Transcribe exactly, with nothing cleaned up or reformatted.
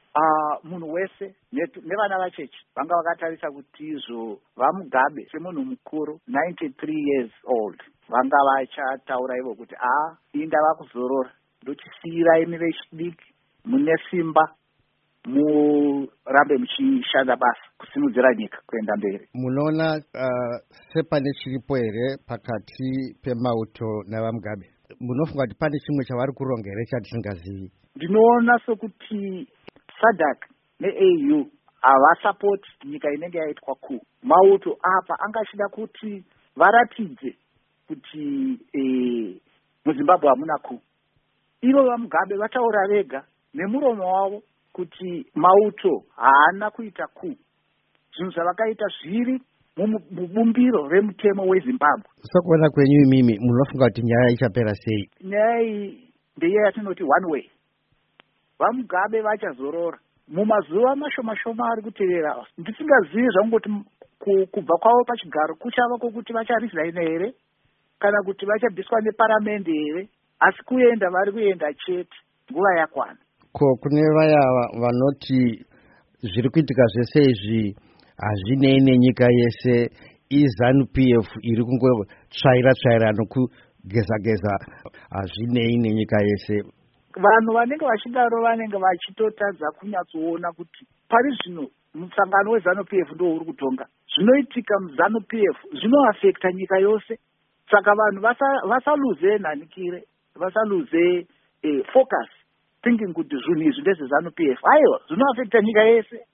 uh, munhu wese nevana vachechi vanga vakatarisa kuti izvo vaMugabe semunhu mukuru ninety-three years old vanga vachataura ivo kuti a inda vakuzorora ndochisiyira imi vechidiki mune simba murambe muchishanda basa kusimudzira nyika kuenda mberi. Munoona uh, sepane chiripo here pakati peMauto navaMugabe? Munofunga kuti pane chimwe chavari kuronga here chatisingazivi? Ndinoona sokuti SADC ne-A U havasapoti nyika inenge yaitwa ku Mauto apa angachida kuti varatidze kuti eh, muZimbabwe hamuna ku. Ivo vaMugabe vataura vega nemuromo wavo kuti Mauto haana kuita ku. Zvinhu zvavakaita zviri mubumbiro remutemo weZimbabwe. Sokuona kwenyu imimi munofunga kuti nyaya ichapera sei? Nyaya iyi ndeiyo yatinoti one way. VaMugabe vachazorora mumazuva mashoma shoma ari kutevera. Ndisingazivi zvangoti kubva kwavo pachigaro kuchava kwokuti vacharesign here kana kuti vachabviswa neparamende here, asi kuenda vari kuenda chete nguva yakwana. Ko kune vaya vanoti zviri kuitika zvese izvi hazvinei nenyika yese, iZANU P F iri kungotsvaira tsvaira nokugeza geza, hazvinei nenyika yese. Vanhu vanenge vachidaro vanenge vachitotadza kunyatsoona kuti pari zvino musangano weZANU P F ndo uri kutonga. Zvinoitika muZANU P F zvinoafekta nyika yose. Saka vanhu vasaluze nhanikire, vasaluze eh, focus thinking kuti zvinhu izvi ndezveZANU P F. Aiwa, zvinoafekta nyika yese.